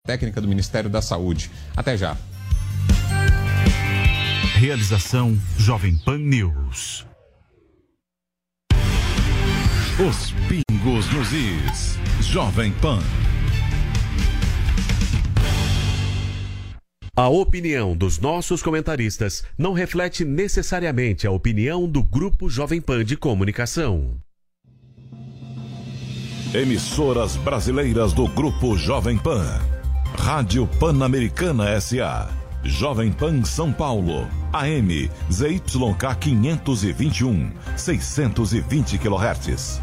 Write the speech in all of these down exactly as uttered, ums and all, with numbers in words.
técnica do Ministério da Saúde. Até já. Realização Jovem Pan News. Os pingos nos is. Jovem Pan. A opinião dos nossos comentaristas não reflete necessariamente a opinião do Grupo Jovem Pan de Comunicação. Emissoras brasileiras do Grupo Jovem Pan. Rádio Pan-Americana S A Jovem Pan São Paulo, A M Z Y K quinhentos e vinte e um, seiscentos e vinte quilohertz.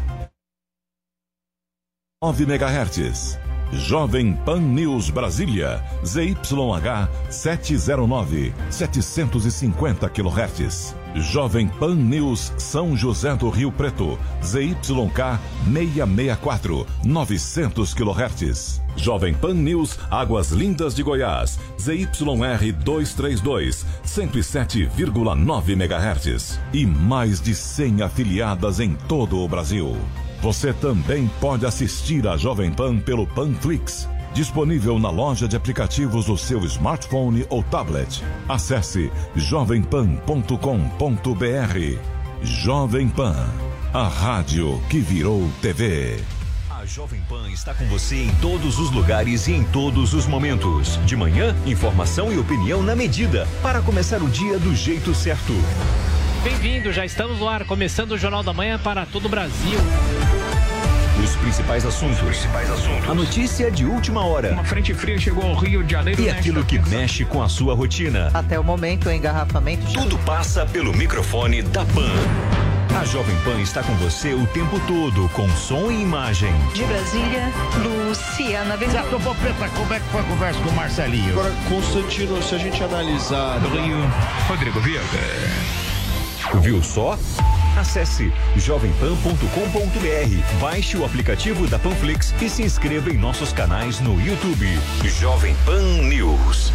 nove megahertz. Jovem Pan News Brasília, Z Y H setecentos e nove, setecentos e cinquenta quilohertz. Jovem Pan News São José do Rio Preto, Z Y K seiscentos e sessenta e quatro, novecentos quilohertz. Jovem Pan News Águas Lindas de Goiás, Z Y R duzentos e trinta e dois, cento e sete vírgula nove megahertz. E mais de cem afiliadas em todo o Brasil. Você também pode assistir a Jovem Pan pelo Panflix, disponível na loja de aplicativos do seu smartphone ou tablet. Acesse jovem pan ponto com ponto b r. Jovem Pan, a rádio que virou T V. A Jovem Pan está com você em todos os lugares e em todos os momentos. De manhã, informação e opinião na medida, para começar o dia do jeito certo. Bem-vindo, já estamos no ar, começando o Jornal da Manhã para todo o Brasil. Os principais assuntos. Os principais assuntos. A notícia de última hora. Uma frente fria chegou ao Rio de Janeiro. E aquilo que mexe com a sua rotina. Até o momento, o engarrafamento... Tudo passa pelo microfone da Pan. A Jovem Pan está com você o tempo todo, com som e imagem. De Brasília, Luciana Bezerra. Certo, Popeta, como é que foi a conversa com o Marcelinho? Agora, Constantino, se a gente analisar... Do Rio, Rodrigo Viega. Viu só? Acesse jovem pan ponto com ponto b r, baixe o aplicativo da Panflix e se inscreva em nossos canais no YouTube. Jovem Pan News.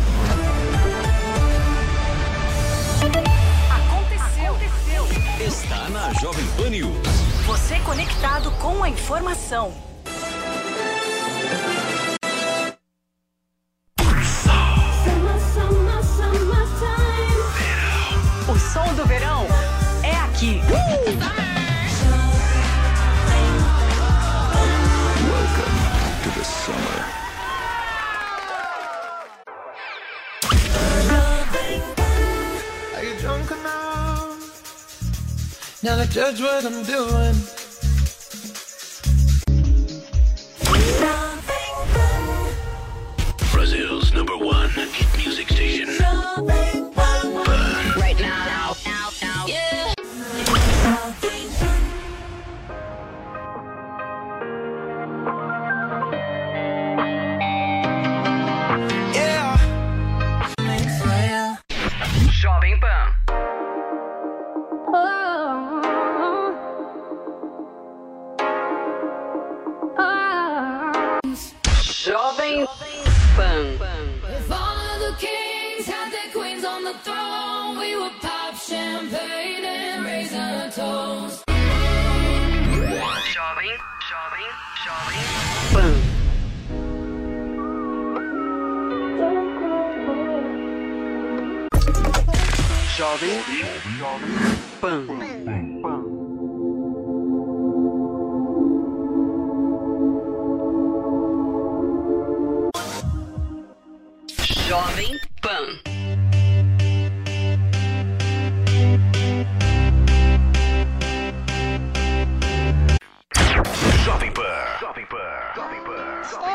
Aconteceu. Aconteceu. Está na Jovem Pan News. Você conectado com a informação. O som do verão é aqui. Welcome to the summer. Are you drunk enough? Now to judge what I'm doing. Brazil's number one hit music station. Right now, now, now, now, yeah. Yeah. Jovem Pan. Jovem Pan. If all of the kings had their queens on the throne, we would pop champagne and raise a toast. Jovem, jovem, jovem Pan. Jovem, jovem Pan. Jovem Pan. Jovem Pan. Jovem Pan. Jovem Pan. Jovem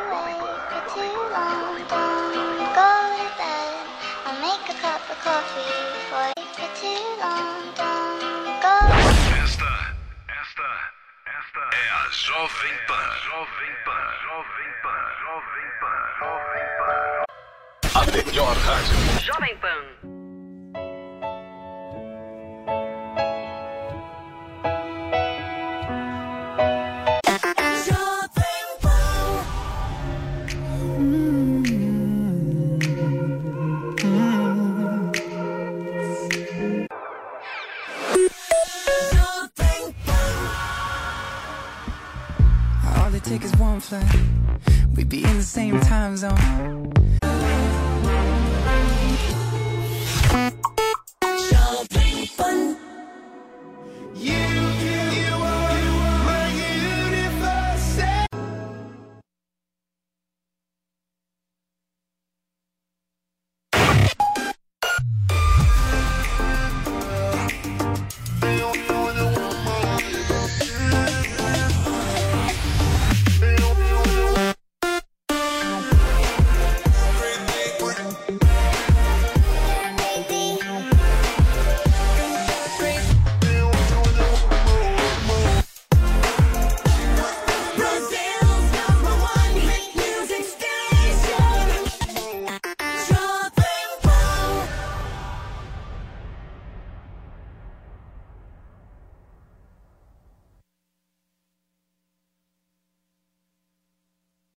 Esta, esta, esta é a Jovem Pan. Jovem Pan. Jovem Pan. Jovem Pan. Jovem Pan. A melhor rádio. Jovem Pan. All they take is one flight, we'd be in the same time zone.